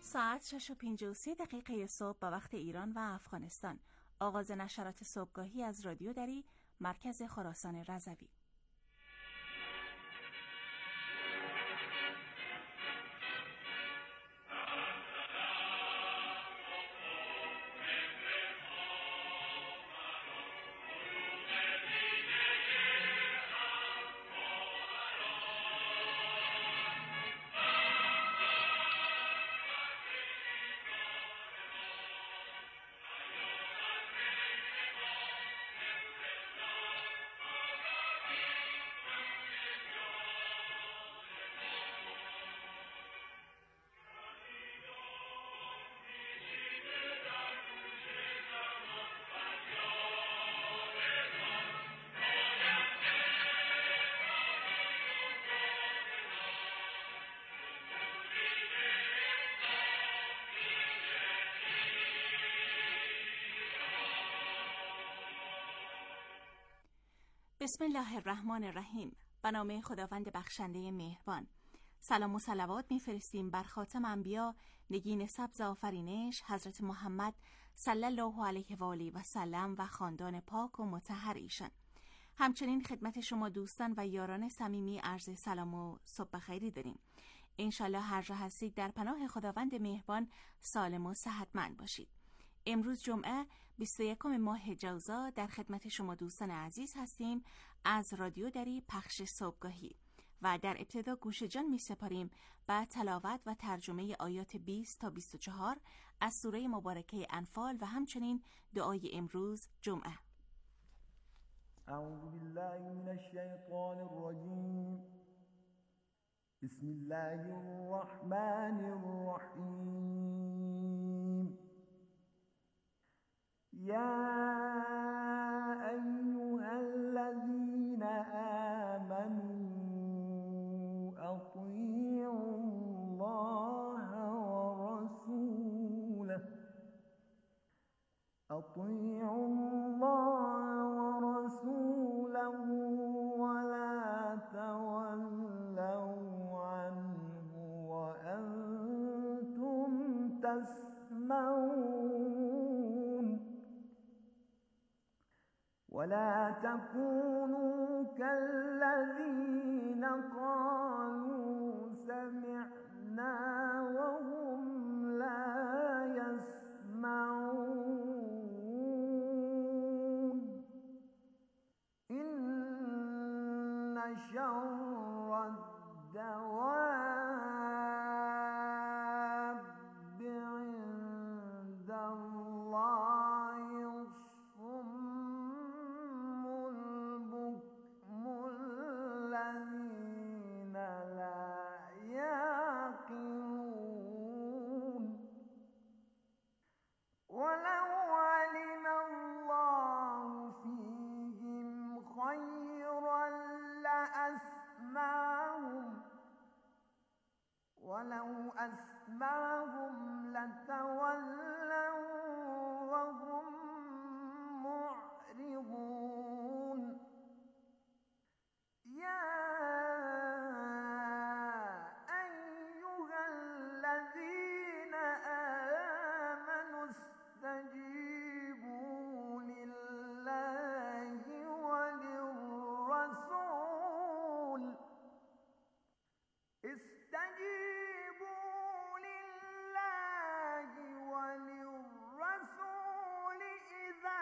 ساعت 6:53 صبح به وقت ایران و افغانستان. آغاز نشرات صبحگاهی از رادیو دری، مرکز خراسان رضوی. بسم الله الرحمن الرحیم. به نام خداوند بخشنده مهربان. سلام و صلوات می‌فرستیم بر خاتم انبیا، نگین سبز آفرینش حضرت محمد صلی الله علیه و آله و سلم و خاندان پاک و مطهر ایشان. همچنین خدمت شما دوستان و یاران صمیمی عرض سلام و صبح خیری داریم. انشالله هر جا هستید در پناه خداوند مهربان سالم و صحتمند باشید. امروز جمعه 21 ماه جوزا در خدمت شما دوستان عزیز هستیم از رادیو دری پخش صبحگاهی و در ابتدا گوش جان می سپاریم به تلاوت و ترجمه آیات 20 تا 24 از سوره مبارکه انفال و همچنین دعای امروز جمعه. اعوذ بالله من الشیطان الرجیم. بسم الله الرحمن الرحیم. يا أيها الذين آمنوا أطيعوا الله ورسوله ولا تولوا عنه وأنتم تسمعون. ولا تكونوا كالذين قالوا سمعنا وهم لا يسمعون. إن شر الدواب عند الله الذين لا يعقلون. ولو علم الله فيهم خيرا لأسمعهم ولو أسمعهم لتولوا وهم معرضون. يا أيها الذين آمنوا استجيبوا لله وللرسول إذا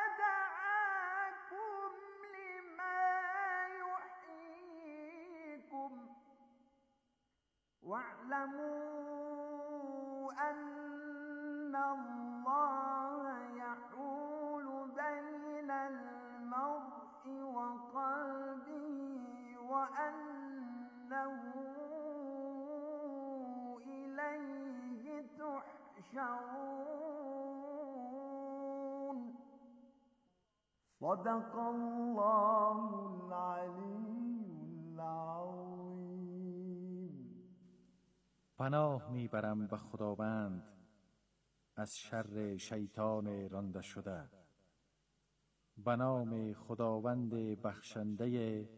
دعاكم لما يحييكم واعلموا أن الله يحول بين المرء وقلبه وأنه إليه تحشرون. صدق الله العلی العظیم. پناه میبرم به خداوند از شر شیطان رانده شده. به نام خداوند بخشنده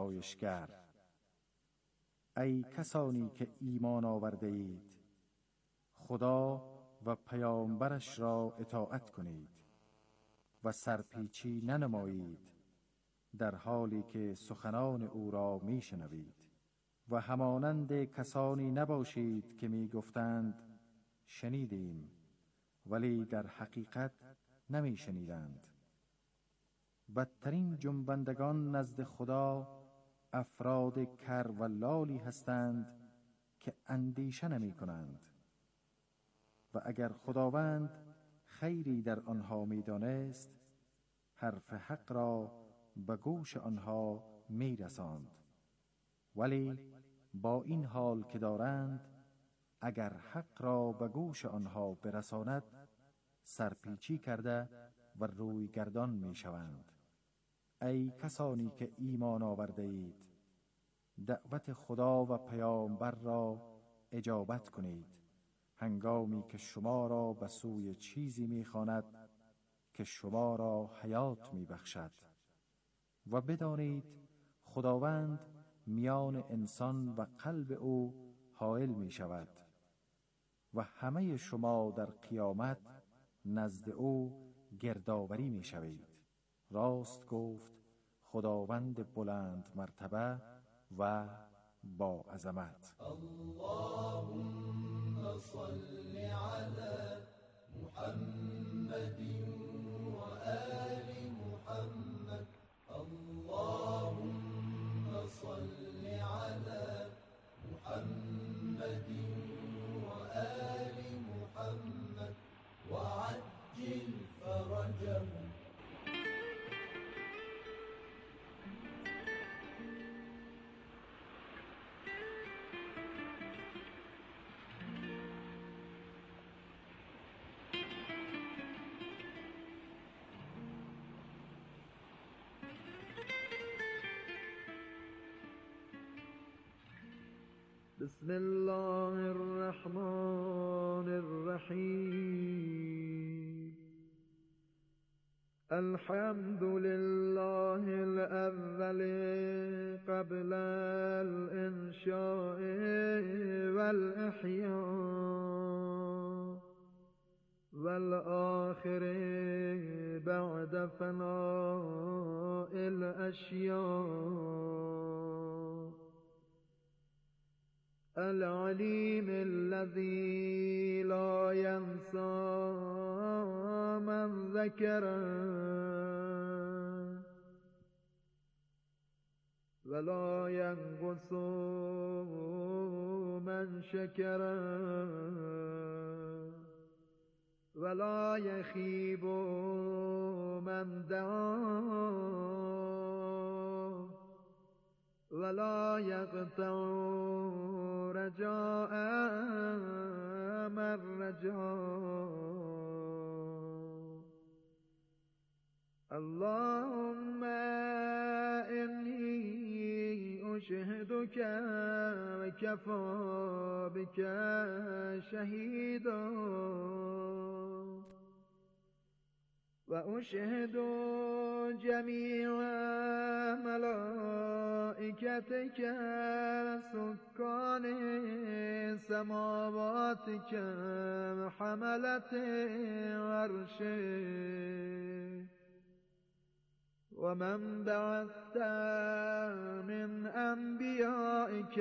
بخشایشگر. ای کسانی که ایمان آورده اید، خدا و پیامبرش را اطاعت کنید و سرپیچی ننمایید در حالی که سخنان او را میشنوید و همانند کسانی نباشید که میگفتند شنیدیم ولی در حقیقت نمیشنیدند. بدترین جنبندگان نزد خدا افراد کر و لالی هستند که اندیشه نمی کنند و اگر خداوند خیری در آنها می دانست حرف حق را به گوش آنها می رساند، ولی با این حال که دارند اگر حق را به گوش آنها برساند سرپیچی کرده و روی گردان می شوند. ای کسانی که ایمان آورده اید، دعوت خدا و پیامبر را اجابت کنید هنگامی که شما را به سوی چیزی می‌خواند که شما را حیات می‌بخشد و بدانید خداوند میان انسان و قلب او حائل می‌شود و همه شما در قیامت نزد او گردآوری می‌شوید. راست گفت خداوند بلند مرتبه و با عظمت. اللهم صل على محمد و آل محمد. اللهم صل على محمد و آل محمد و عجل فرجهم. بسم الله الرحمن الرحیم. الحمد لله الأول قبل الإنشاء والإحياء والآخر بعد فناء الأشياء. العليم الذي لا ينسى من ذكره ولا ينقص من شكره ولا يخيب من دعاه ولا يقطع رجاء من رجاه. اللهم إني أشهدك وكفى بك شهيدا وأشهد جميع ملائكتك سكان سماواتك وحملة عرشك ومن بعثت من أنبيائك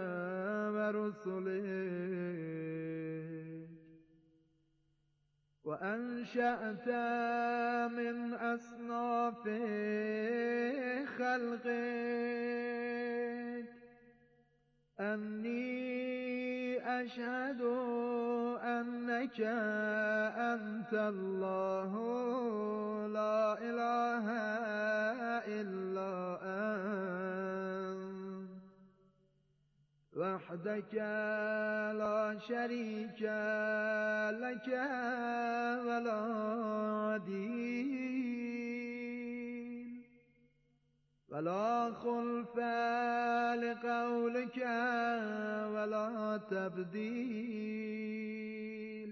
ورسلك وأنشأت من أصناف خلقك أني أشهد أنك أنت الله لا إله إلا أنت وحدك لا شريك لك ولا عديل ولا خلف لقولك ولا تبديل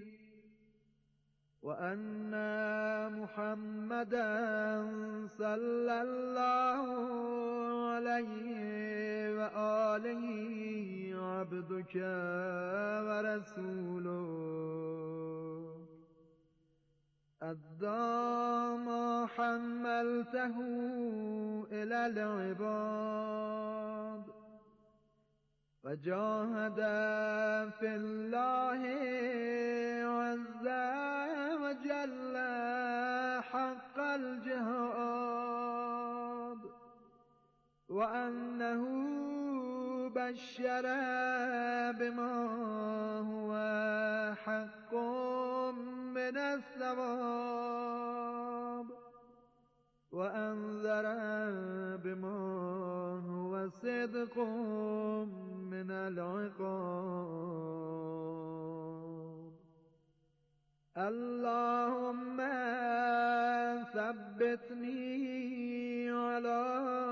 وأن محمدا صلى الله عليه وآله عبدك ورسولك أدى ما حملته إلى العباد وجاهد في الله عز وجل حق الجهاد وأنه بشر بما هو حق من الثواب وأنذر بما هو صدق من العقاب. اللهم ثبتني على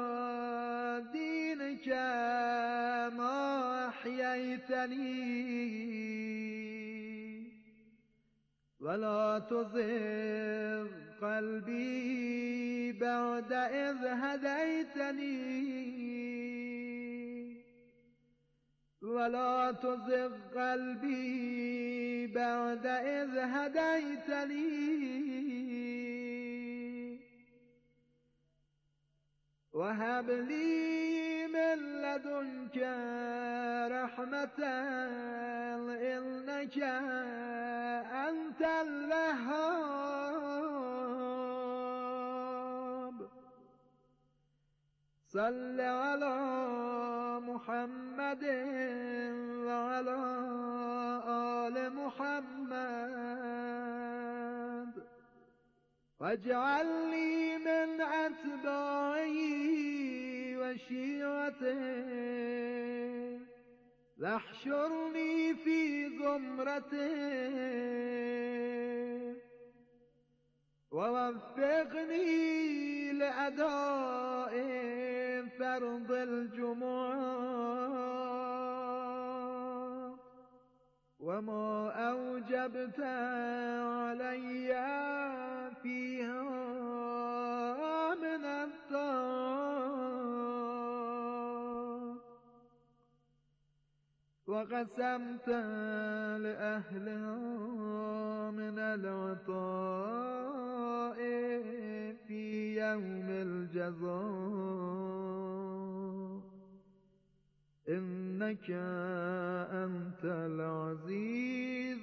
دينك ما أحييتني ولا تزغ قلبي بعد إذ هديتني ولا تزغ قلبي بعد إذ هديتني وهب لي من لدنك رحمة إنك أنت الوهاب. صل على محمد وعلى آل محمد واجعلني من أتباعه وشيعته واحشرني في زمرته ووفقني لأداء فرض الجمعة وما أوجبت علي فيها من الطاعات وقسمت لأهلها من العطاء في يوم الجزاء إنك أنت العزيز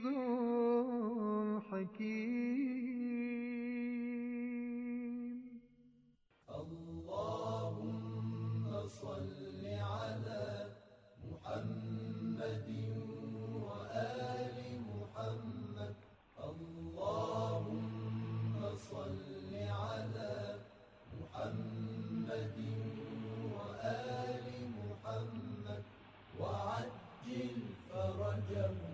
الحكيم. اللهم صل على محمد وآل محمد. اللهم صل على محمد وآل محمد وعجل فرجهم.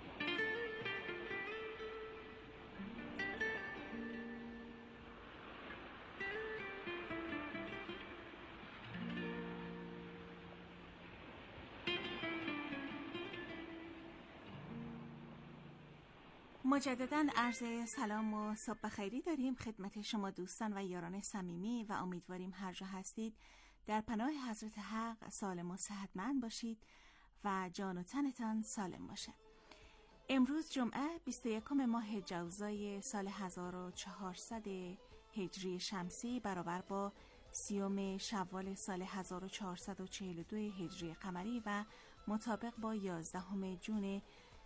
مجدداً عرض سلام و صبح خیری داریم خدمت شما دوستان و یاران صمیمی و امیدواریم هر جا هستید در پناه حضرت حق سالم و صحتمند باشید و جان و تنتان سالم باشه. امروز جمعه 21 ماه جوزای سال 1400 هجری شمسی برابر با 30 شوال سال 1442 هجری قمری و مطابق با 11 جون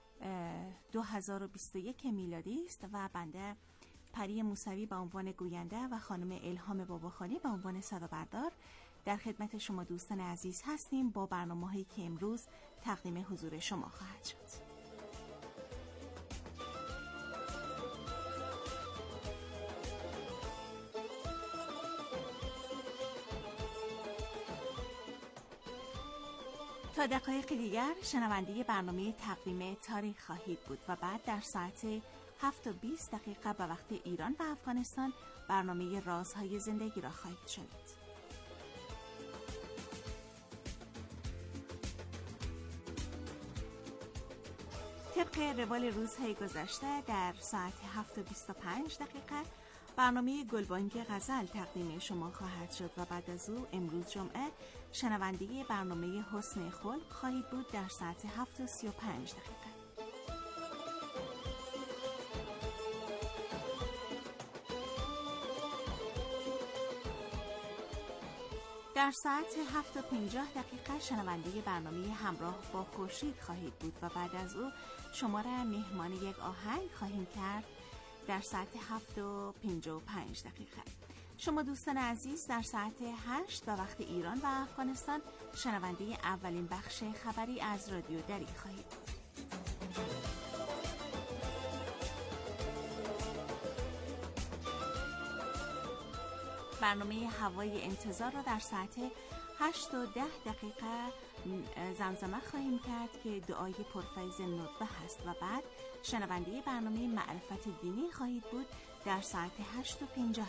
2021 میلادی است و بنده پری موسوی به عنوان گوینده و خانم الهام باباخانی به عنوان صدابردار در خدمت شما دوستان عزیز هستیم با برنامه‌هایی که امروز تقدیم حضور شما خواهد شد. تا دقایق دیگر شنونده برنامه تقویم تاریخ خواهید بود و بعد در ساعت 7:20 به وقت ایران و افغانستان برنامه رازهای زندگی را خواهید شنید. طبق روال روزهای گذشته در ساعت 7:25 برنامه گلبانگ غزل تقدیم شما خواهد شد و بعد از او امروز جمعه شنونده برنامه حسن خلق خواهید بود در ساعت 7:35. در ساعت 7:50 شنونده برنامه همراه با خورشید خواهید بود و بعد از او شما را مهمان یک آهنگ خواهیم کرد در ساعت 7:55. شما دوستان عزیز در ساعت 8 به وقت ایران و افغانستان شنونده اولین بخش خبری از رادیو دری خواهید بود. برنامه هوای انتظار را در ساعت 8:10 زمزمه خواهیم کرد که دعای پرفیض ندبه هست و بعد شنونده برنامه معرفت دینی خواهید بود در ساعت 8:50.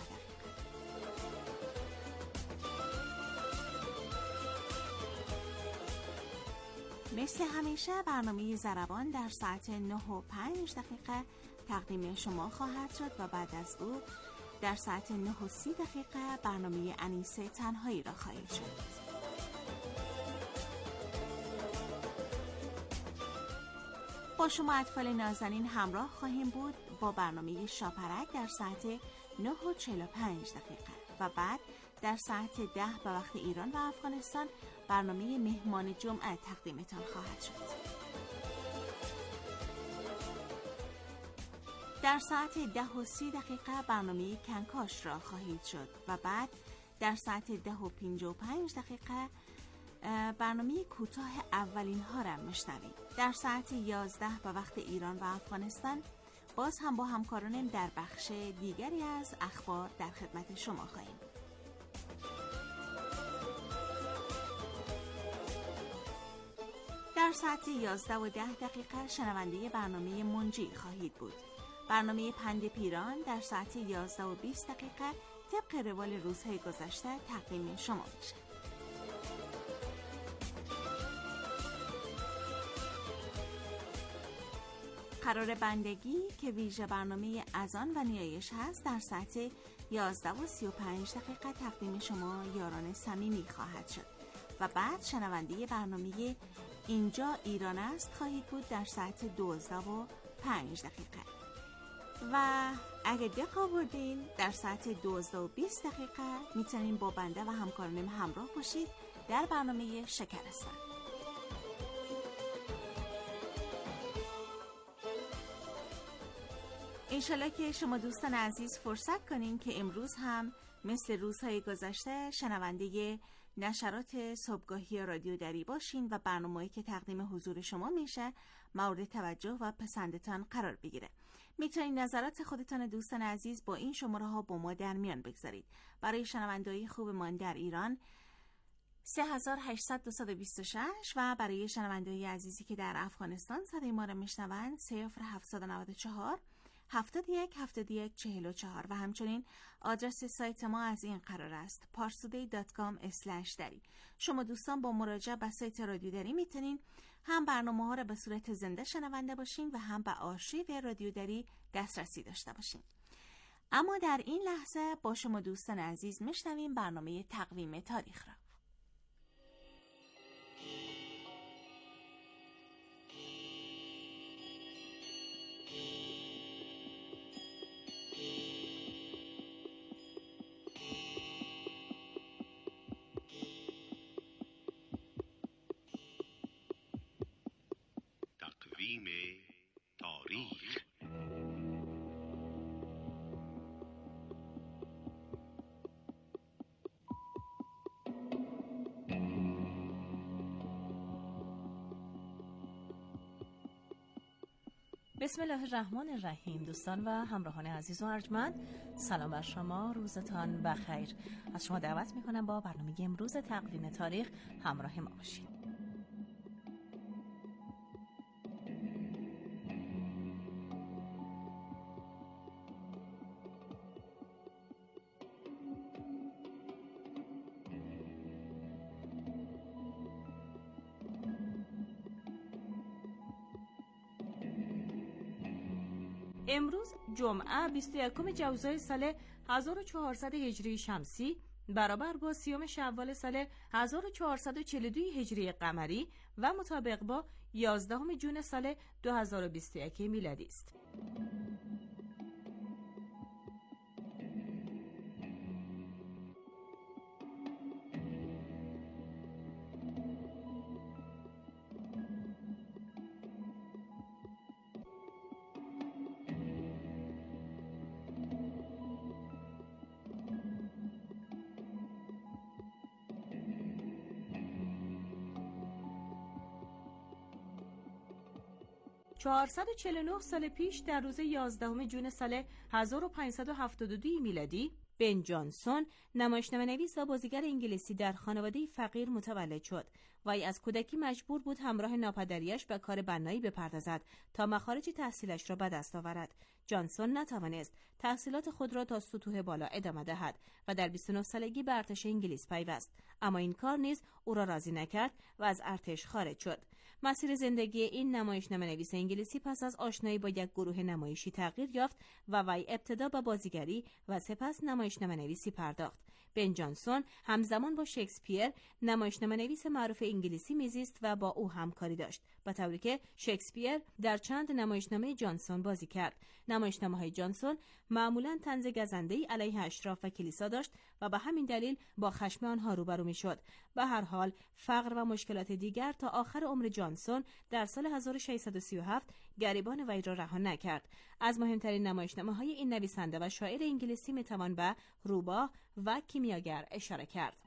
مثل همیشه برنامه ضربان در ساعت 9:05 تقدیم شما خواهد شد و بعد از او در ساعت 9:30 برنامه انیسه تنهایی را خواهید شد. با شما اطفال نازنین همراه خواهیم بود با برنامه شاپرک در ساعت 9:45 و بعد در ساعت 10 به وقت ایران و افغانستان برنامه مهمان جمعه تقدیمتان خواهد شد. در ساعت 10:30 برنامه کنکاش را خواهید شد و بعد در ساعت 10:55 برنامه کوتاه اولین ها را میشنوید. در ساعت 11 به وقت ایران و افغانستان باز هم با همکارانم در بخش دیگری از اخبار در خدمت شما خواهیم. در ساعت 11:10 شنونده برنامه منجی خواهید بود. برنامه پند پیران در ساعت 11:20 طبق روال روزهای گذشته تقدیم شما میشه. قرار بندگی که ویژه برنامه اذان و نیایش هست در ساعت 11:35 تقدیم شما یاران صمیمی خواهد شد و بعد شنونده برنامه اینجا ایران است خواهید بود در ساعت 12:05 و اگه دق آوردین در ساعت 12:20 میتونین با بنده و همکارانم همراه باشید در برنامه شکرستان. انشالله که شما دوستان عزیز فرصت کنین که امروز هم مثل روزهای گذشته شنونده نشرات صبحگاهی رادیو دری باشین و برنامه‌ای که تقدیم حضور شما میشه مورد توجه و پسندتان قرار بگیره. میتونید نظرات خودتان دوستان عزیز با این شماره ها با ما در میان بگذارید. برای شنونده‌های خوب ما در ایران 3800-226 و برای شنونده‌های عزیزی که در افغانستان صدای ما را میشنوند 0794 717144 و همچنین آدرس سایت ما از این قرار است parstoday.com/dari. شما دوستان با مراجعه به سایت رادیو دری میتونین هم برنامه ها را به صورت زنده شنونده باشین و هم به آرشیو رادیو دری دسترسی داشته باشین. اما در این لحظه با شما دوستان عزیز میشنویم برنامه تقویم تاریخ را. تقویم تاریخ. بسم الله الرحمن الرحیم. دوستان و همراهان عزیز و ارجمند، سلام بر شما، روزتان بخیر. از شما دعوت میکنم با برنامه امروز تقویم تاریخ همراه ما باشید. امروز جمعه 21 جوزای سال 1400 هجری شمسی برابر با 30 شوال سال 1442 هجری قمری و مطابق با 11 جون سال 2021 میلادی است. چهارصد و 49 سال پیش در روز 11 جون سال 1572 میلادی بن جانسون نمایشنامه‌نویس و بازیگر انگلیسی در خانواده فقیر متولد شد. وی از کودکی مجبور بود همراه ناپدریش به کار بنایی بپردازد تا مخارج تحصیلش را به دست آورد. جانسون نتوانست تحصیلات خود را تا سطوح بالا ادامه دهد و در 29 سالگی به ارتش انگلیس پیوست، اما این کار نیز او را راضی نکرد و از ارتش خارج شد. مسیر زندگی این نمایشنامه‌نویس انگلیسی پس از آشنایی با یک گروه نمایشی تغییر یافت و وی ابتدا به بازیگری و سپس نمایشنامه‌نویسی پرداخت. بن جانسون همزمان با شکسپیر نمایشنامه‌نویس معروف انگلیسی میزیست و با او همکاری داشت، به طوری که شکسپیر در چند نمایشنامه جانسون بازی کرد. نمایشنامه‌های جانسون معمولاً طنز گزنده‌ای علیه اشراف و کلیسا داشت و به همین دلیل با خشم آنها روبرو می‌شد. به هر حال فقر و مشکلات دیگر تا آخر عمر جانسون در سال 1637 گریبان وی را رها نکرد. از مهمترین نمایشنامه‌های این نویسنده و شاعر انگلیسی می‌توان به روباه و کیمیاگر اشاره کرد.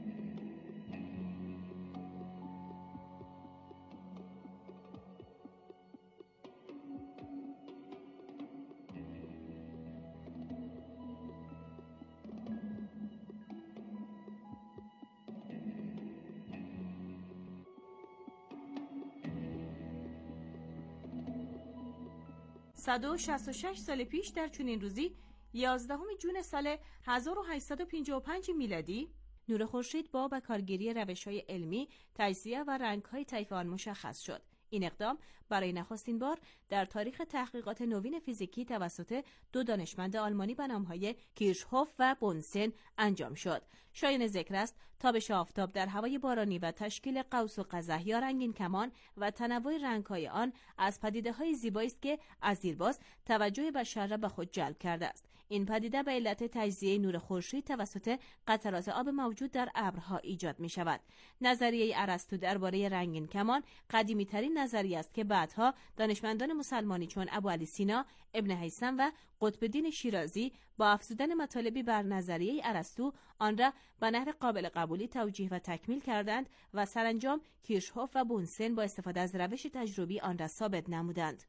صد و 66 سال پیش در چنین روزی 11 جون سال 1855 میلادی نور خورشید با بکارگیری روش‌های علمی، تجزیه و رنگ‌های طیف آن مشخص شد. این اقدام برای نخستین بار در تاریخ تحقیقات نوین فیزیکی توسط دو دانشمند آلمانی به نام‌های کیرشهوف و بونسن انجام شد. شایان ذکر است تابش آفتاب در هوای بارانی و تشکیل قوس و قزح یا رنگین کمان و تنوع رنگ‌های آن از پدیده‌های زیبایی است که از دیرباز توجه بشر را به خود جلب کرده است. این پدیده به علت تجزیه نور خورشید توسط قطرات آب موجود در ابرها ایجاد می‌شود. نظریه ارسطو درباره رنگین کمان قدیمی‌ترین نظریه است که بعدها دانشمندان مسلمانی چون ابوعلی سینا، ابن هیثم و قطب‌الدین شیرازی با افزودن مطالبی بر نظریه ارسطو آن را به نحو قابل قبولی توجیه و تکمیل کردند و سرانجام کیرشهوف و بونسن با استفاده از روش تجربی آن را ثابت نمودند.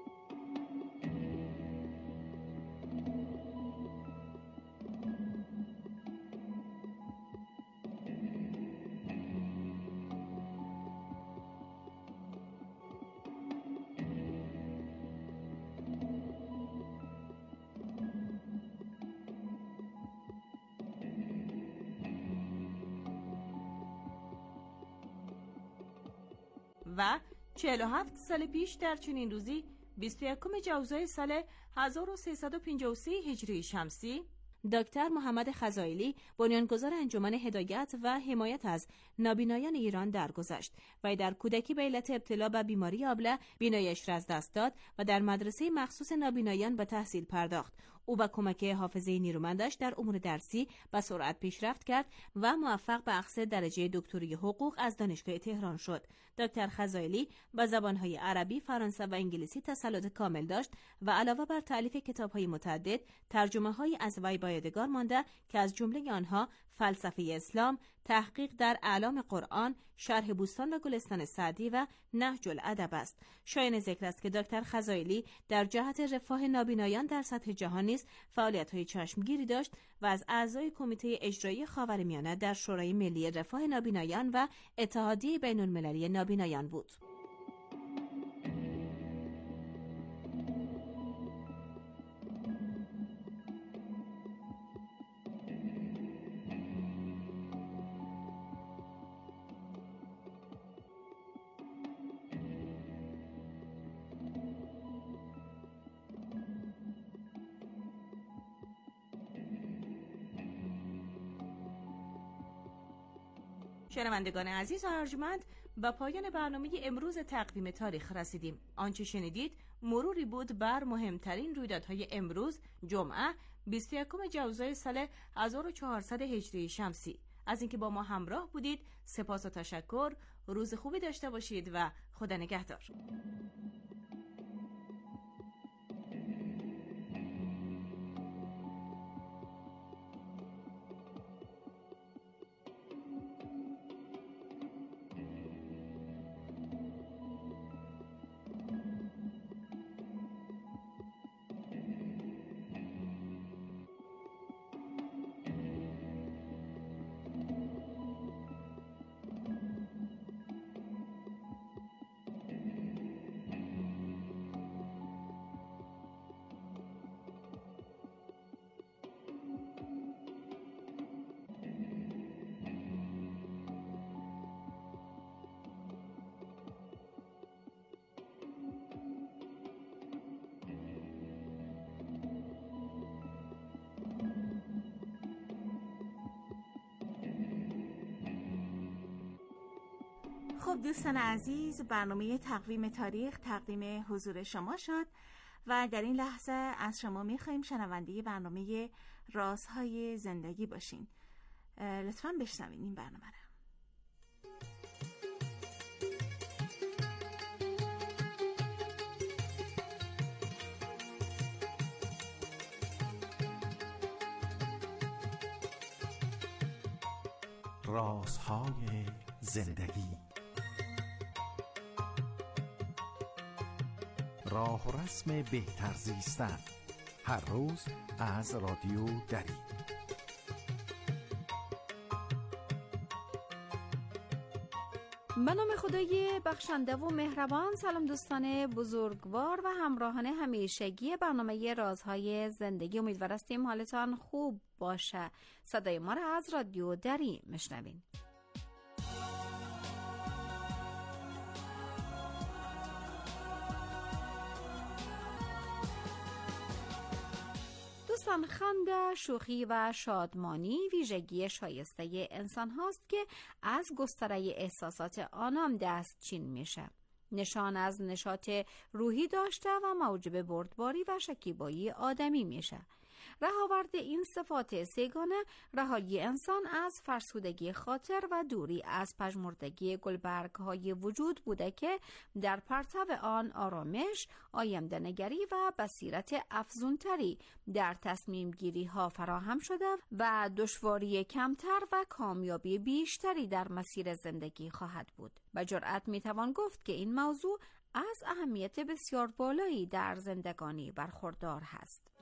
و 47 سال پیش در چنین روزی 21 جوزای سال 1353 هجری شمسی دکتر محمد خزائلی بنیانگذار انجمن هدایت و حمایت از نابینایان ایران درگذشت و در کودکی به علت ابتلا به بیماری آبله بینایش را از دست داد و در مدرسه مخصوص نابینایان به تحصیل پرداخت. او با کمک حافظه نیرومندش در امور درسی به سرعت پیشرفت کرد و موفق به اخذ درجه دکتری حقوق از دانشگاه تهران شد. دکتر خزائلی با زبانهای عربی، فرانسه و انگلیسی تسلط کامل داشت و علاوه بر تألیف کتاب‌های متعدد، ترجمه‌هایی از وی به یادگار مانده که از جمله آنها فلسفه اسلام، تحقیق در اعلام قرآن، شرح بوستان و گلستان سعدی و نهج الادب است. شایان ذکر است که دکتر خزائلی در جهت رفاه نابینایان در سطح جهان نیز فعالیت‌های چشمگیری داشت و از اعضای کمیته اجرایی خاورمیانه در شورای ملی رفاه نابینایان و اتحادیه بین‌المللی نابینایان بود. شنوندگان عزیز و ارجمند، به پایان برنامه امروز تقویم تاریخ رسیدیم. آنچه شنیدید مروری بود بر مهمترین رویدادهای امروز جمعه 21 جوزای سال 1400 هجری شمسی. از اینکه با ما همراه بودید سپاس و تشکر. روز خوبی داشته باشید و خدا نگهدار. خب دوستان عزیز، برنامه تقویم تاریخ تقدیم حضور شما شد و در این لحظه از شما می‌خوایم شنونده برنامه رازهای زندگی باشین. لطفاً بشنوین این برنامه رو. رازهای زندگی، راه و رسم بهتر زیستن، هر روز از رادیو دری. به نام خدای بخشنده و مهربان. سلام دوستان بزرگوار و همراهان همیشگی برنامه رازهای زندگی. امیدوار هستیم حالتان خوب باشه. صدای ما را از رادیو دری میشنوین. دوستان، خنده، شوخی و شادمانی ویژگی شایسته انسان هاست که از گستره احساسات آنام دستچین میشه. نشان از نشاط روحی داشته و موجب بردباری و شکیبایی آدمی میشه. رهاورد این صفات سگانه رهایی انسان از فرسودگی خاطر و دوری از پژمردگی گلبرگ‌های وجود بوده که در پرتو آن آرامش، آینده‌نگری و بصیرت افزونتری در تصمیم گیری ها فراهم شده و دشواری کمتر و کامیابی بیشتری در مسیر زندگی خواهد بود. به جرئت میتوان گفت که این موضوع از اهمیت بسیار بالایی در زندگانی برخوردار هست.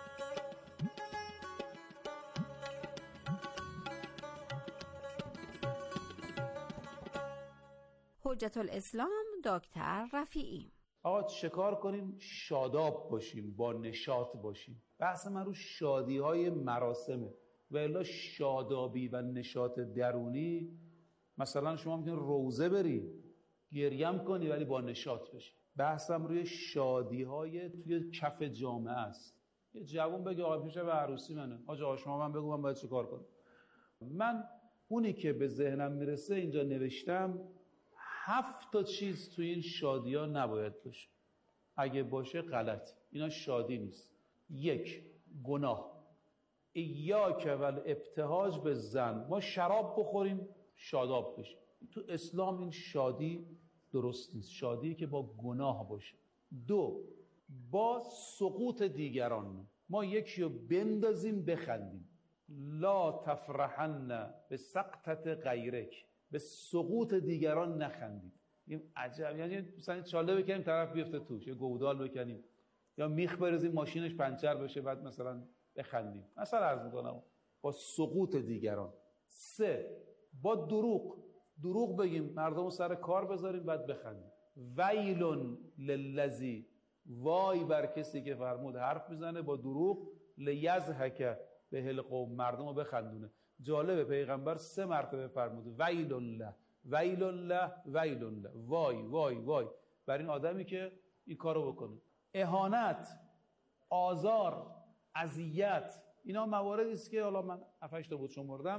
حجت الاسلام دکتر رفیعی: آقا چیکار کنیم شاداب باشیم، با نشاط باشیم؟ بحث من رو شادی های مراسمه و الا شادابی و نشاط درونی. مثلا شما میتونید روزه بری گریم کنی ولی با نشاط بشی. بحثم روی شادی های توی کف جامعه است. یه جوون بگه آقا پیش به عروسی منه، آقا شما من بگو من باید چیکار کنم. من اونی که به ذهنم میرسه اینجا نوشتم. 7 تا چیز توی این شادی ها نباید باشه. اگه باشه غلط. اینا شادی نیست. 1. گناه. ایاک والابتهاج بالظن. ما شراب بخوریم شاداب بشیم. تو اسلام این شادی درست نیست. شادی که با گناه باشه. 2. با سقوط دیگران. ما یکی رو بندازیم بخندیم. لا تفرحن به سقطت غیرک. به سقوط دیگران نخندید. این عجب، یعنی مثلا چاله بکنیم طرف بیفته توش، یا گودال بکنیم یا میخ بریزیم ماشینش پنچر بشه بعد مثلا بخندیم. مثلا عرض میکنم با سقوط دیگران. 3. با دروغ بگیم، مردمو سر کار بذاریم بعد بخندیم. ویل للذی، وای بر کسی که فرمود حرف میزنه با دروغ، لیضحک به القوم، مردمو بخندونه. جالبه پیغمبر 3 مرتبه فرموده ویل الله ویل الله ویل الله، وای وای وای بر این آدمی که این کارو بکنه. اهانت، آزار، اذیت، اینا مواردی است که حالا من 7-8 تا بود شمردم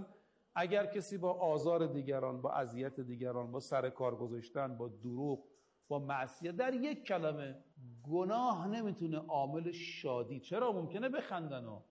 اگر کسی با آزار دیگران، با اذیت دیگران، با سر کار گذاشتن، با دروغ، با معصیت، در یک کلمه گناه نمیتونه عامل شادی. چرا؟ ممکنه بخندن ها.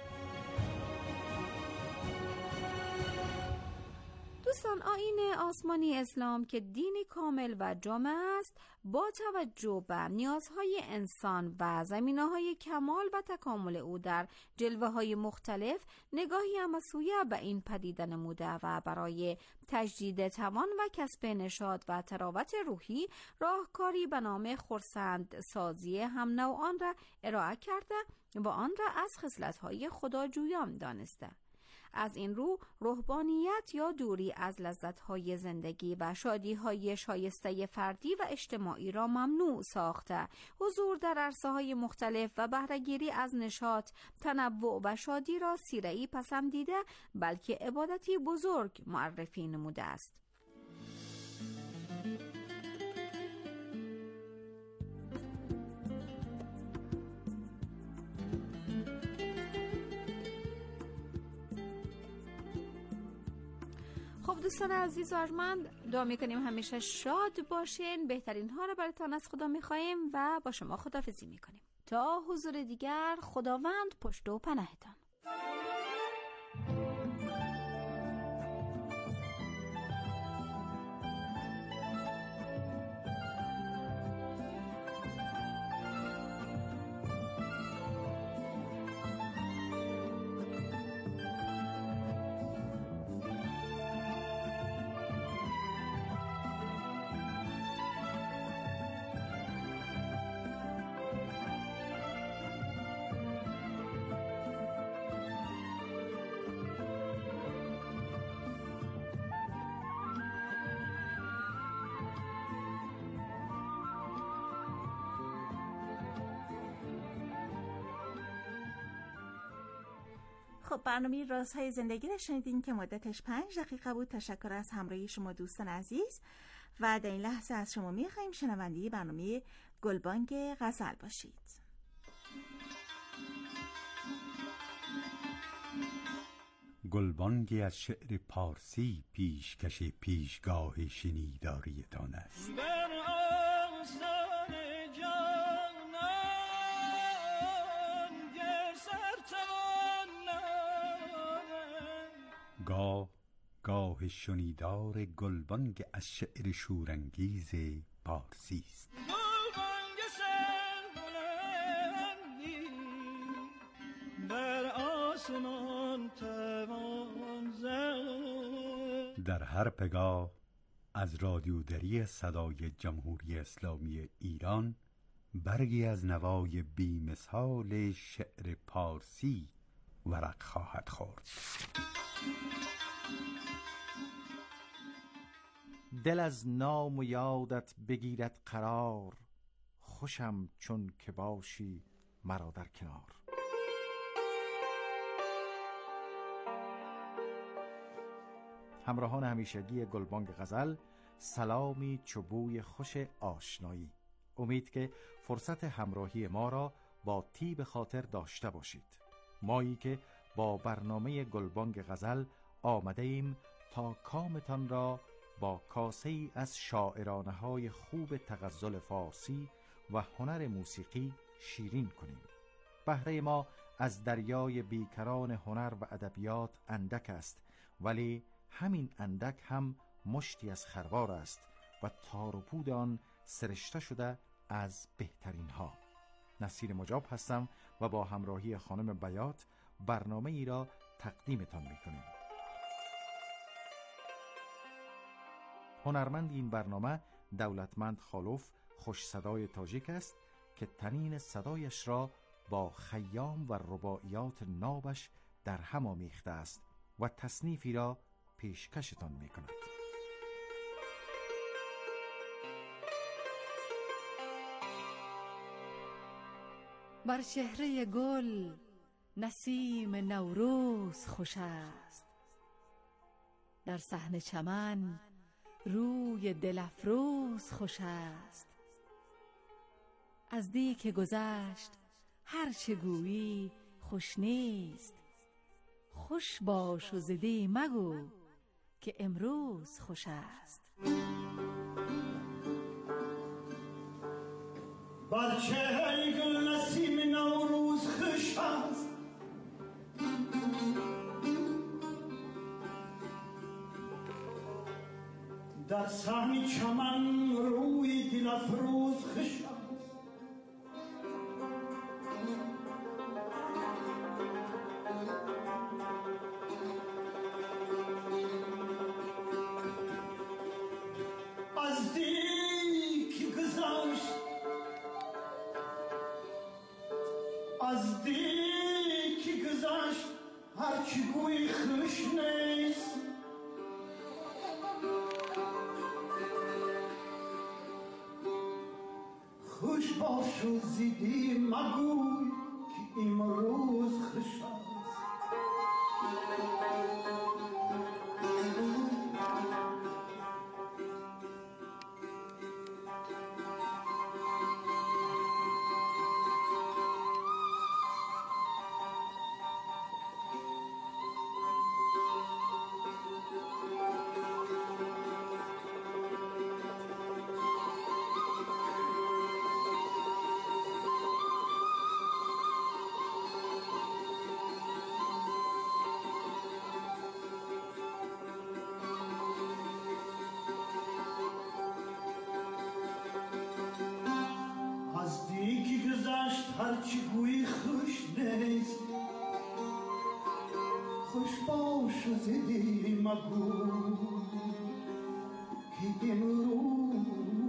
دوستان، آیین آسمانی اسلام که دینی کامل و جامع است، با توجه به نیازهای انسان و زمینه‌های کمال و تکامل او در جلوه‌های مختلف، نگاهی همسویه به این پدیده نموده و برای تجدید توان و کسب نشاط و تراوت روحی راهکاری به نام خرسند سازی هم نوعان را ارائه کرده و آن را از خصلت‌های خداجویان دانسته. از این رو روحانیت یا دوری از لذت‌های زندگی و شادی‌های شایسته فردی و اجتماعی را ممنوع ساخته، حضور در عرصه‌های مختلف و بهره‌گیری از نشاط، تنوع و شادی را سیره‌ای پسندیده بلکه عبادتی بزرگ معرفی نموده است. خب دوستان عزیز و ارجمند، دعا میکنیم همیشه شاد باشین، بهترین ها رو براتون از خدا میخواییم و با شما خداحافظی میکنیم تا حضور دیگر. خداوند پشت و پناهتان. خب برنامه رازهای زندگی رو شنیدین که مدتش 5 دقیقه بود. تشکر از همراهی شما دوستان عزیز و در این لحظه از شما میخواییم شنونده برنامه گلبانگ غزل باشید. گلبانگی از شعر پارسی پیشکش پیشگاه شنیداریتان است. گاه شنیدار گلبانگ از شعر شورانگیز پارسی است. در هر پگاه از رادیودری صدای جمهوری اسلامی ایران برگی از نوای بی‌مثال شعر پارسی ورق خواهد خورد. دل از نام و یادت بگیرد قرار، خوشم چون که باشی مرا در کنار. همراهان همیشگی گلبانگ غزل، سلامی چوبوی خوش آشنایی. امید که فرصت همراهی ما را با طیب خاطر داشته باشید. مایی که با برنامه گلبانگ غزل آمده ایم تا کامتان را با کاسه‌ای از شاعرانه‌های خوب تغزل فارسی و هنر موسیقی شیرین کنیم. بهره ما از دریای بیکران هنر و ادبیات اندک است، ولی همین اندک هم مشتی از خروار است و تار و پود آن سرشته شده از بهترین ها. نصیر مجاب هستم و با همراهی خانم بیات برنامه ای را تقدیمتان میکنیم. هنرمند این برنامه دولتمند خالوف خوش صدای تاجیک است که تنین صدایش را با خیام و رباعیات نابش در هم آمیخته است و تصنیفی را پیشکشتان می کند. بر چهره گل نسیم نوروز خوش است، در صحن چمن روی دل افروز خوش است. از دی که گذشت هر چه گویی خوش نیست، خوش باش و زدی مگو که امروز خوش است. بر چهره گل نسیم نوروز خوش است، در صحن چمن روی دل افروز خوش است. از دی که گذشت هرچی گوی خوش نیست، خوش باش و زیدی مگوی که امروز خوش است. هرچی گویی خوش نیست، خوش باش و زدی مگو که امروز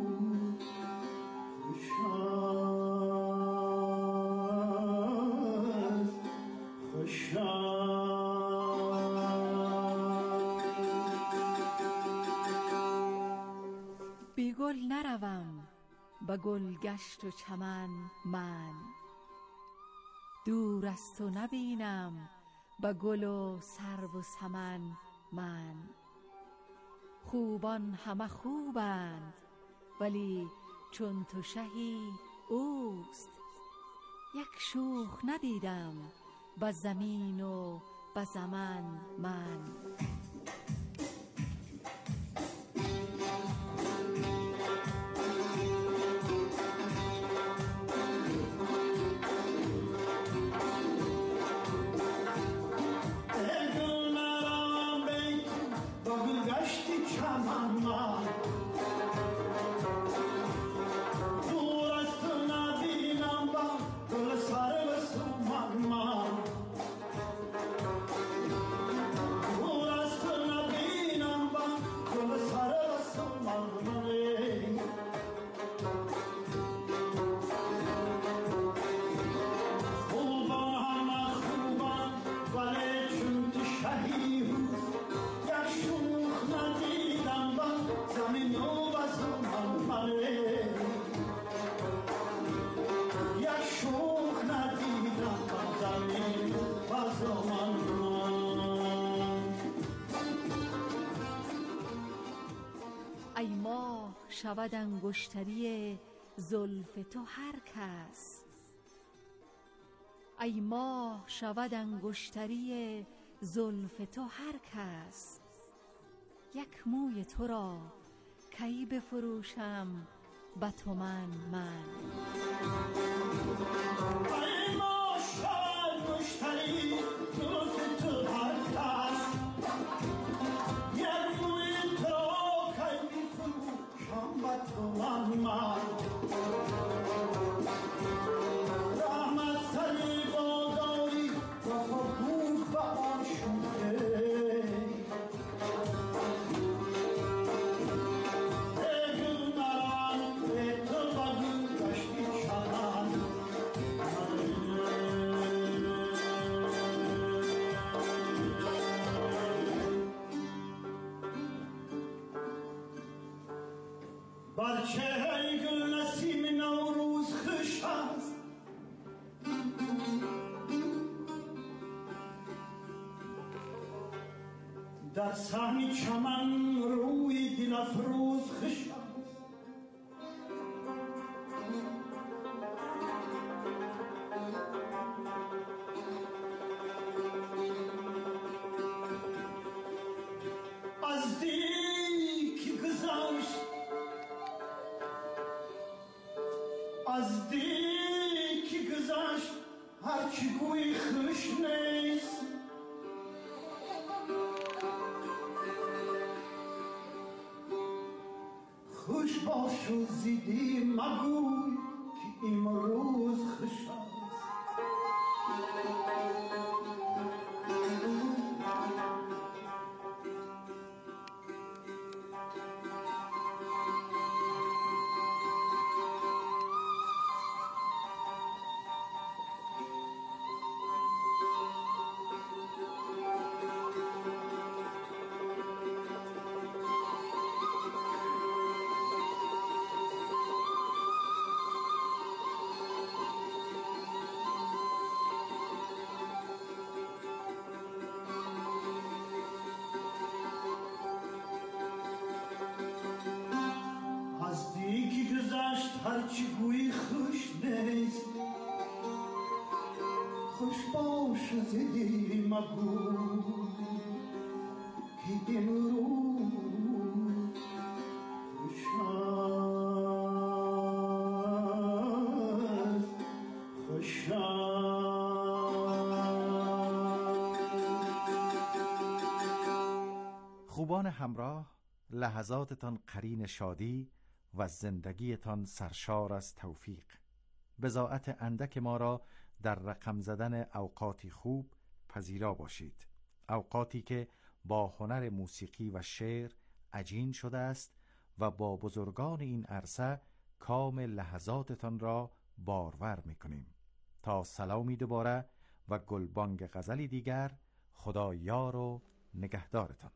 خوش است، خوش بی گل نروم به گلگشت و چمن من، دور از تو نبینم به گل و سرو و سمن من. خوبان همه خوبند ولی چون تو شهی اوست، یک شوخ ندیدم به زمین و به زمن من. ای ماه شود انگشتری زلف تو هر کس، ای ماه شود انگشتری زلف تو هر کس. یک موی تو را کی بفروشم به تومن من. ای ماه شود انگشتری زلف تو هر کس، یک موی تو را کی بفروشم به تومن من. بر چهره گل نسیم نوروز خوش است، در صحن چمن روی دل افروز خوش است. خوش نیست. خوش باش و زیدی مگوی که امروز خوش است. هرچی گویی خوش نیست. خوش باش زدی مگو که امروز خوش است، خوش است. خوبان همراه، لحظاتتان قرین شادی و زندگیتان سرشار از توفیق. بضاعت اندک ما را در رقم زدن اوقاتی خوب پذیرا باشید، اوقاتی که با هنر موسیقی و شعر عجین شده است و با بزرگان این عرصه کام لحظاتتان را بارور می‌کنیم. تا سلامی دوباره و گلبانگ غزلی دیگر، خدا یار و نگهدارتان.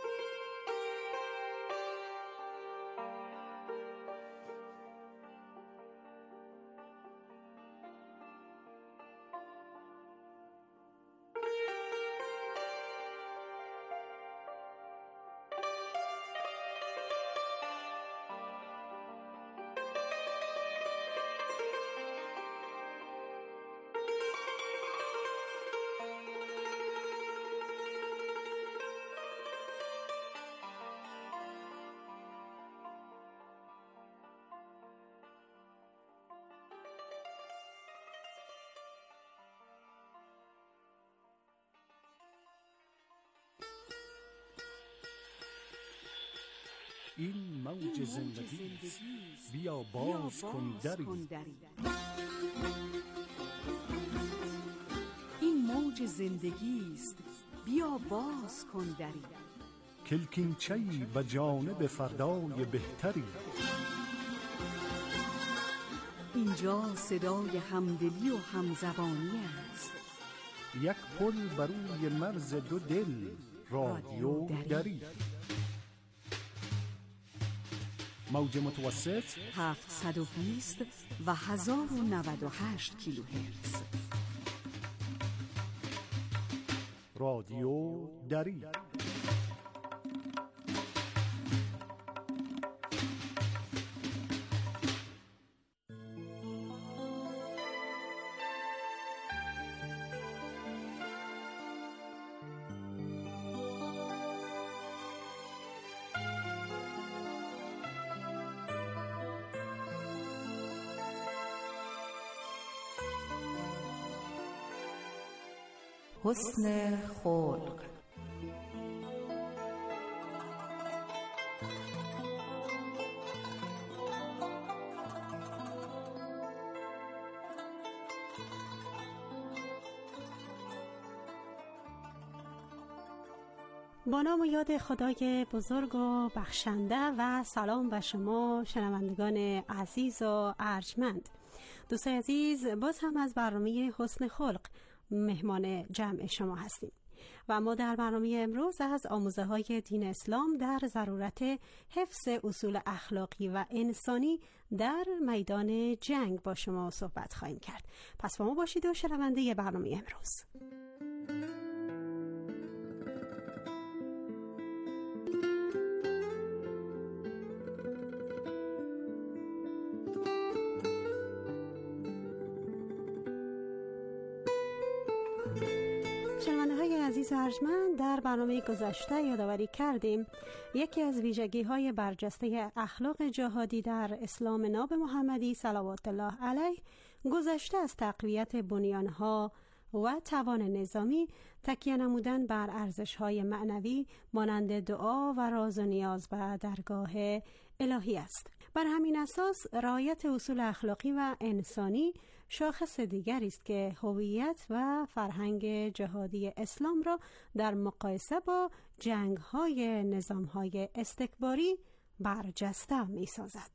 این موج زندگی بیا باز کن دری. این موج زندگی است، بیا باز کن دری. کلکینچه‌ای به جانب فردای بهتری. اینجا صدای همدلی و همزبانی است. یک پل بر روی مرز دو دل، رادیو دری. موج متوسط 720 و 1098 کیلوهرتز. رادیو دری. حسن خلق. با نام و یاد خدای بزرگ و بخشنده و سلام به شما شنوندگان عزیز و ارجمند. دوستان عزیز، باز هم از برنامه حسن خلق مهمان جمع شما هستیم و ما در برنامه امروز از آموزه های دین اسلام در ضرورت حفظ اصول اخلاقی و انسانی در میدان جنگ با شما صحبت خواهیم کرد. پس با ما باشید و شنونده برنامه امروز. عزیز ارجمند، در برنامه گذشته یادآوری کردیم یکی از ویژگی‌های برجسته اخلاق جهادی در اسلام ناب محمدی صلوات الله علیه گذشته از تقویت بنیان‌ها و توان نظامی تکیه نمودن بر ارزش‌های معنوی مانند دعا و راز و نیاز به درگاه الهی است. بر همین اساس رعایت اصول اخلاقی و انسانی شاخص دیگری است که هویت و فرهنگ جهادی اسلام را در مقایسه با جنگ‌های نظام‌های استکباری برجسته می‌سازد.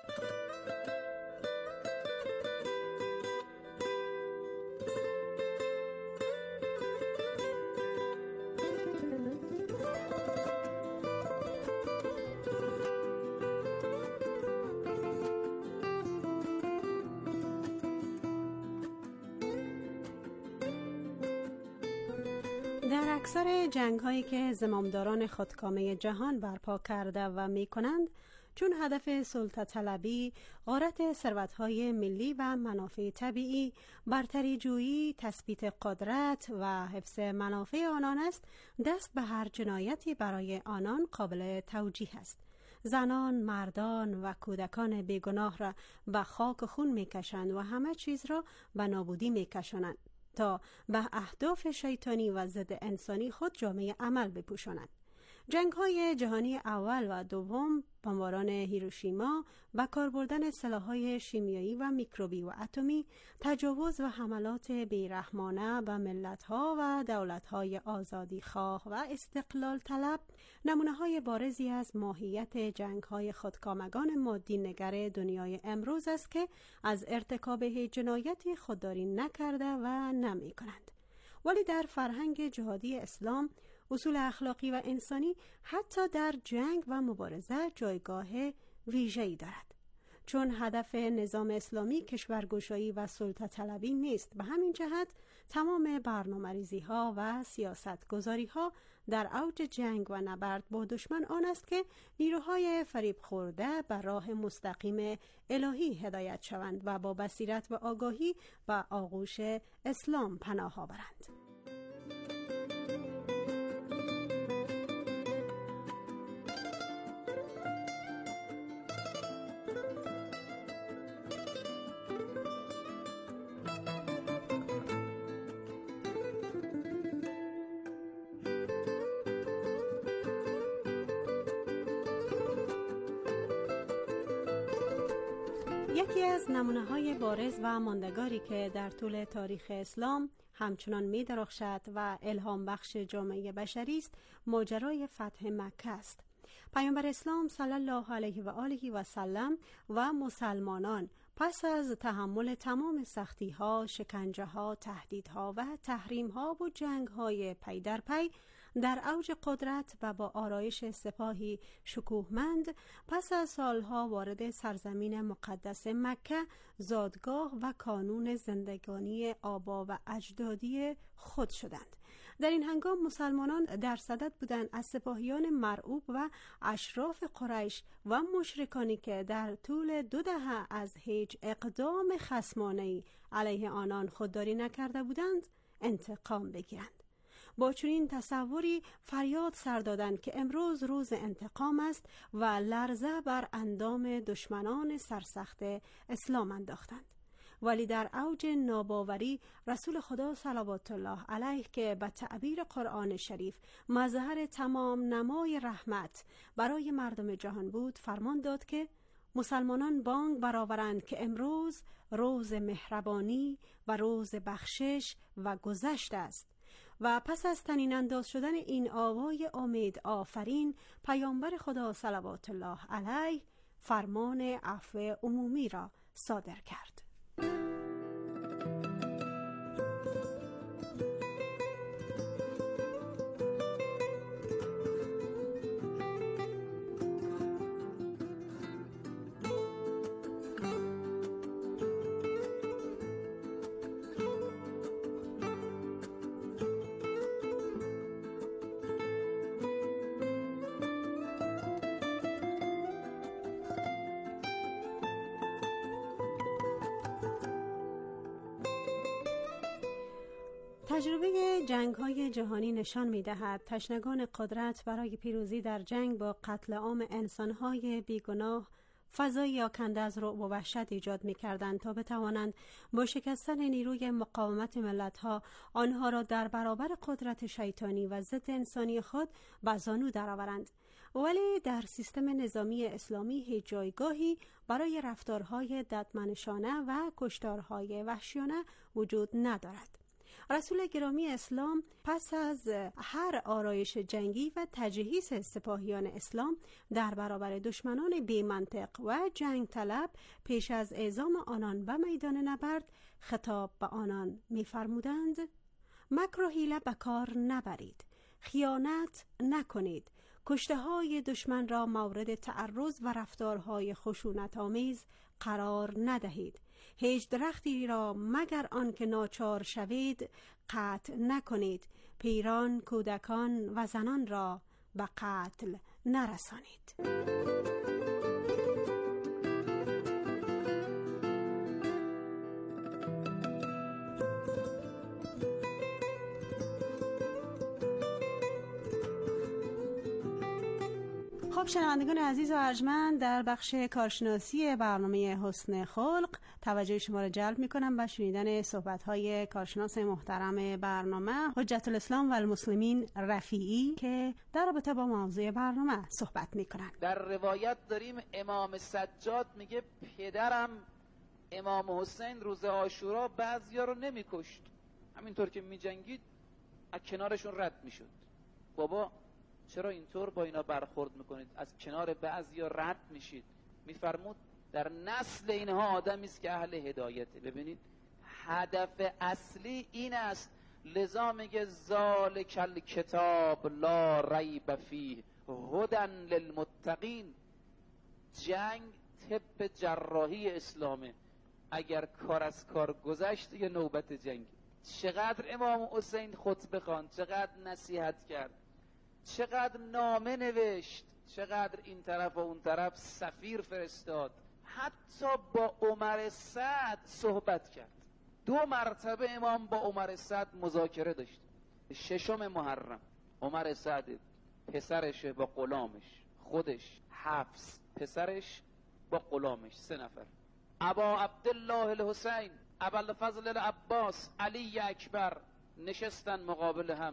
در اکثر جنگ‌هایی که زمامداران خودکامه جهان برپا کرده و می‌کنند، چون هدف سلطه طلبی، غارت ثروت‌های ملی و منافع طبیعی، برتری جویی، تثبیت قدرت و حفظ منافع آنان است، دست به هر جنایتی برای آنان قابل توجیه است. زنان، مردان و کودکان بیگناه را به خاک و خون می‌کشند و همه چیز را به نابودی می‌کشانند تا به اهداف شیطانی و ضد انسانی خود جامه عمل بپوشانند. جنگ‌های جهانی اول و دوم، بمباران هیروشیما، به کار بردن سلاح‌های شیمیایی و میکروبی و اتمی، تجاوز و حملات بیرحمانه به ملت‌ها و دولت‌های آزادیخواه و استقلال طلب، نمونه‌های بارزی از ماهیت جنگ‌های خودکامگان مادی نگر دنیای امروز است که از ارتکاب هیچ جنایتی خودداری نکرده و نمی‌کنند. ولی در فرهنگ جهادی اسلام، اصول اخلاقی و انسانی حتی در جنگ و مبارزه جایگاه ویژه‌ای دارد. چون هدف نظام اسلامی کشورگشایی و سلطه طلبی نیست، به همین جهت تمام برنامه‌ریزی‌ها و سیاست‌گذاری‌ها در اوج جنگ و نبرد با دشمن آن است که نیروهای فریب خورده به راه مستقیم الهی هدایت شوند و با بصیرت و آگاهی به آغوش اسلام پناه آورند. یکی از نمونه‌های بارز و ماندگاری که در طول تاریخ اسلام همچنان می‌درخشد و الهام بخش جامعه بشری است، ماجرای فتح مکه است. پیامبر اسلام صلی الله علیه و آله و سلم و مسلمانان پس از تحمل تمام سختی‌ها، شکنجه‌ها، تهدیدها و تحریم‌ها و جنگ‌های پی در پی، در اوج قدرت و با آرایش سپاهی شکوهمند، پس از سالها وارد سرزمین مقدس مکه، زادگاه و کانون زندگانی آبا و اجدادی خود شدند. در این هنگام مسلمانان در صدد بودند از سپاهیان مرعوب و اشراف قریش و مشرکانی که در طول 2 دهه از هیچ اقدام خصمانه‌ای علیه آنان خودداری نکرده بودند انتقام بگیرند. با چنین تصوری فریاد سر دادند که امروز روز انتقام است و لرزه بر اندام دشمنان سرسخت اسلام انداختند. ولی در اوج ناباوری رسول خدا صلوات الله علیه که به تعبیر قرآن شریف مظهر تمام نمای رحمت برای مردم جهان بود، فرمان داد که مسلمانان بانگ برآورند که امروز روز مهربانی و روز بخشش و گذشت است. و پس از طنین انداز شدن این آوای امید آفرین، پیامبر خدا صلوات الله علیه فرمان عفو عمومی را صادر کرد. تجربه جنگ‌های جهانی نشان می‌دهد تشنگان قدرت برای پیروزی در جنگ با قتل عام انسان‌های بیگناه فضای آکنده از رعب و وحشت ایجاد می‌کردند تا بتوانند با شکستن نیروی مقاومت ملت‌ها آنها را در برابر قدرت شیطانی و ضد انسانی خود به زانو درآورند. ولی در سیستم نظامی اسلامی هیچ جایگاهی برای رفتارهای ددمنشانه و کشتارهای وحشیانه وجود ندارد. رسول گرامی اسلام پس از هر آرایش جنگی و تجهیز سپاهیان اسلام در برابر دشمنان بی منطق و جنگ طلب، پیش از اعزام آنان به میدان نبرد خطاب به آنان می‌فرمودند: مکر و حیله به کار نبرید، خیانت نکنید، کشته‌های دشمن را مورد تعرض و رفتارهای خشونت‌آمیز قرار ندهید. هیچ درختی را مگر آن که ناچار شوید قطع نکنید. پیران، کودکان و زنان را به قتل نرسانید. خب شنوندگان عزیز و ارجمند، در بخش کارشناسی برنامه حسن خلق توجه شما را جلب می‌کنم به شنیدن صحبت‌های کارشناس محترم برنامه حجت الاسلام و المسلمین رفیعی که در رابطه با موضوع برنامه صحبت می‌کنند. در روایت داریم امام سجاد میگه پدرم امام حسین روز عاشورا بعضیا رو نمی‌کشت، همینطور که می‌جنگید از کنارشون رد می‌شد. بابا چرا اینطور با اینا برخورد میکنید؟ از کنار بعضیا رد میشید. میفرمود در نسل اینها آدمی است که اهل هدایته. ببینید هدف اصلی این است، لذا میگه ذالک الکتاب لا ریب فیه هدی للمتقین. جنگ طب جراحی اسلامه. اگر کار از کار گذشت یه نوبت جنگ. چقدر امام حسین خطبه خواند، چقدر نصیحت کرد، چقدر نامه نوشت، چقدر این طرف و اون طرف سفیر فرستاد، حتی با عمر سعد صحبت کرد. 2 مرتبه امام با عمر سعد مذاکره داشت. 6 محرم عمر سعد پسرش با غلامش، خودش حفص پسرش با غلامش 3 نفر، ابا عبدالله الحسین، ابوالفضل العباس، علی اکبر نشستن مقابل هم.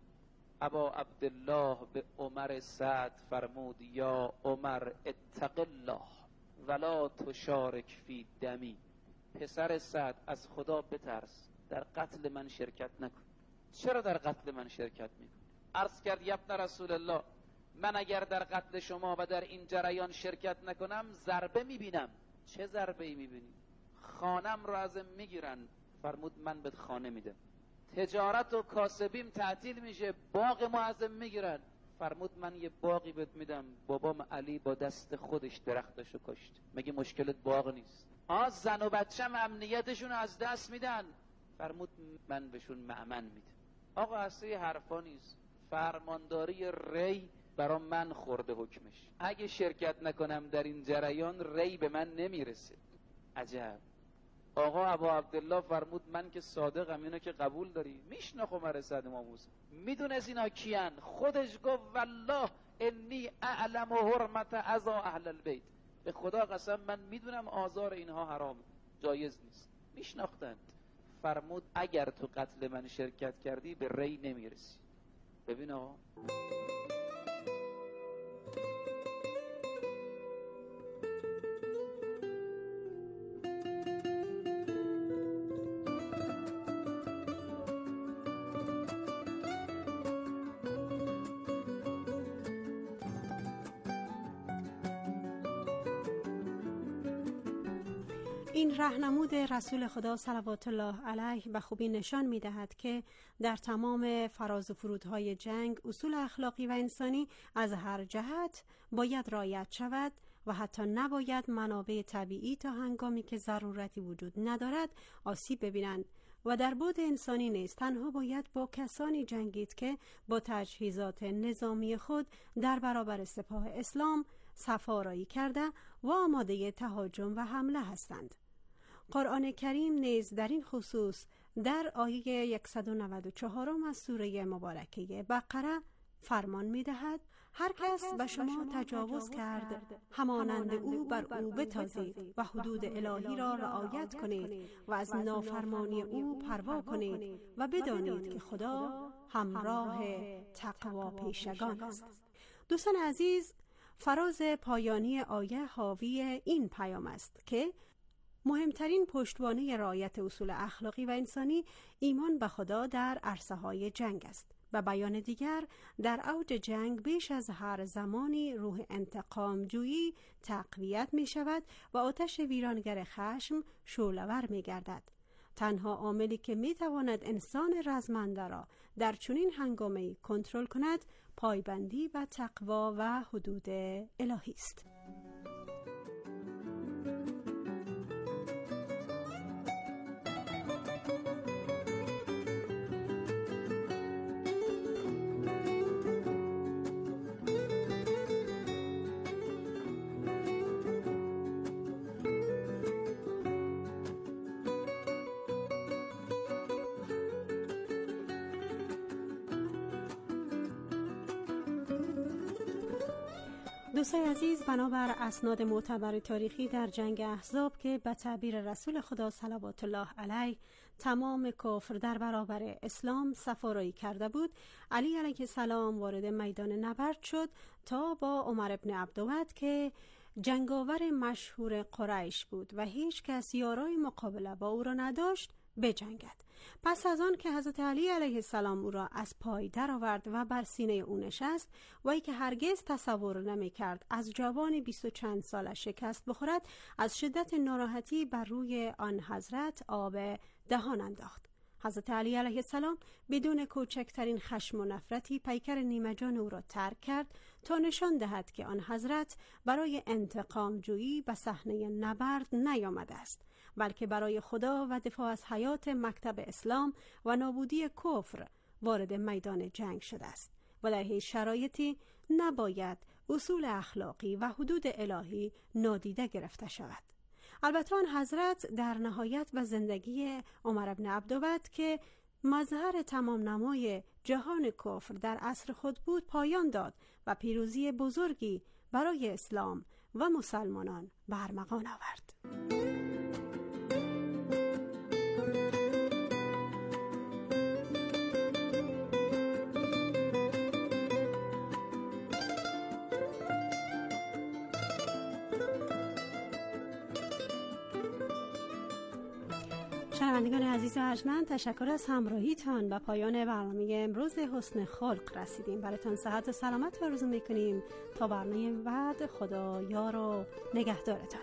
ابا عبدالله به عمر سعد فرمود یا عمر اتق الله ولا تشارک فی دمی. پسر سعد از خدا بترس، در قتل من شرکت نکن. چرا در قتل من شرکت میکن؟ عرض کرد یا ابن رسول الله، من اگر در قتل شما و در این جریان شرکت نکنم ضربه میبینم. چه ضربه ای میبینی؟ خانم رو ازم میگیرن. فرمود من بهت خانه میدم. تجارت و کاسبیم تعطیل میشه، باغ ما ازم میگیرن. فرمود من یه باغی بهت میدم. بابام علی با دست خودش درختشو کاشت. مگه مشکلت باغ نیست؟ زن و بچم امنیتشون از دست میدن. فرمود من بهشون مأمن میدم. آقا اصلا حرفا نیست. فرمانداری ری برا من خورده حکمش. اگه شرکت نکنم در این جریان ری به من نمیرسه. عجب. آقا ابا عبدالله فرمود من که صادقم، اینو که قبول داری؟ میشناخ عمر سعد امام حسین، میدونست اینا کیان. خودش گفت والله انی اعلم حرمت اذا اهل البیت. به خدا قسم من میدونم آزار اینها حرامه، جایز نیست. میشناختند. فرمود اگر تو قتل من شرکت کردی به ری نمیرسی. ببین آقا این راهنمود رسول خدا صلوات الله علیه به خوبی نشان می‌دهد که در تمام فراز و فرودهای جنگ اصول اخلاقی و انسانی از هر جهت باید رعایت شود و حتی نباید منابع طبیعی تا هنگامی که ضرورتی وجود ندارد آسیب ببینند و در بعد انسانی نیز تنها باید با کسانی جنگید که با تجهیزات نظامی خود در برابر سپاه اسلام صف آرایی کرده و آماده تهاجم و حمله هستند. قرآن کریم نیز در این خصوص در آیه 194 از سوره مبارکه بقره فرمان می‌دهد هر کس به شما تجاوز کرد همانند او بر او بتازید و حدود الهی را رعایت کنید و از نافرمانی او پروا کنید و بدانید که خدا همراه تقوا پیشگان است. دوستان عزیز، فراز پایانی آیه حاوی این پیام است که مهمترین پشتوانه رعایت اصول اخلاقی و انسانی ایمان به خدا در عرصه‌های جنگ است. و بیان دیگر، در اوج جنگ بیش از هر زمانی روح انتقام جویی تقویت می شود و آتش ویرانگر خشم شعله‌ور می گردد. تنها عاملی که می تواند انسان رزمنده را در چنین هنگامه‌ای کنترل کند پایبندی به تقوا و حدود الهی است. دوستای عزیز، بنابر اسناد معتبر تاریخی در جنگ احزاب که به تعبیر رسول خدا صلوات الله علیه تمام کفر در برابر اسلام سفارایی کرده بود، علی علیه السلام وارد میدان نبرد شد تا با عمر ابن عبدود که جنگاور مشهور قریش بود و هیچ کس یارای مقابله با او را نداشت بجنگد. پس از آن که حضرت علی علیه السلام او را از پای درآورد و بر سینه او نشست، وی که هرگز تصور نمی کرد از جوان 20 و چند ساله شکست بخورد، از شدت ناراحتی بر روی آن حضرت آب دهان انداخت. حضرت علی علیه السلام بدون کوچکترین خشم و نفرتی پیکر نیمه جان او را ترک کرد تا نشان دهد که آن حضرت برای انتقام جویی به صحنه نبرد نیامده است، بلکه برای خدا و دفاع از حیات مکتب اسلام و نابودی کفر وارد میدان جنگ شده است و در هیچ شرایطی نباید اصول اخلاقی و حدود الهی نادیده گرفته شود. البته آن حضرت در نهایت به زندگی عمر ابن عبدود که مظهر تمام نمای جهان کفر در عصر خود بود پایان داد و پیروزی بزرگی برای اسلام و مسلمانان به ارمغان آورد. شنوندگان عزیز و ارجمند، تشکر از همراهیتان. به پایان برنامه امروز حسن خلق رسیدیم. براتون صحت و سلامت آرزو میکنیم تا برنامه بعد. خدا یار و نگهدارتان.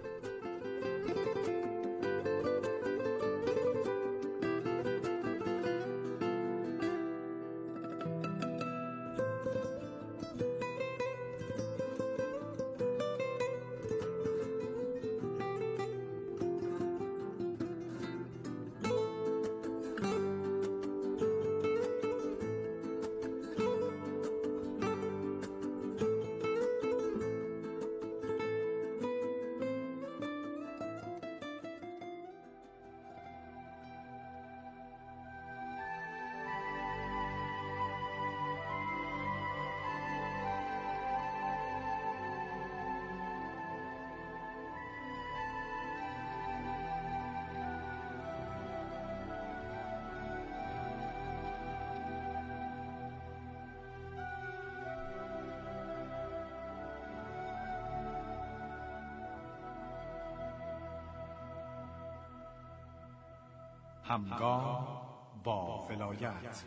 همگام با ولایت.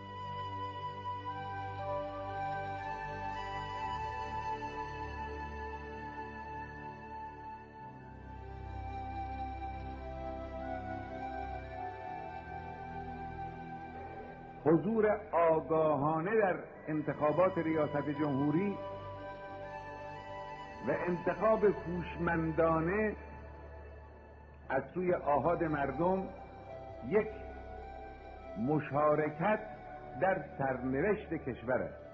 حضور آگاهانه در انتخابات ریاست جمهوری و انتخاب هوشمندانه از سوی آحاد مردم یک مشارکت در سرنوشت کشور است.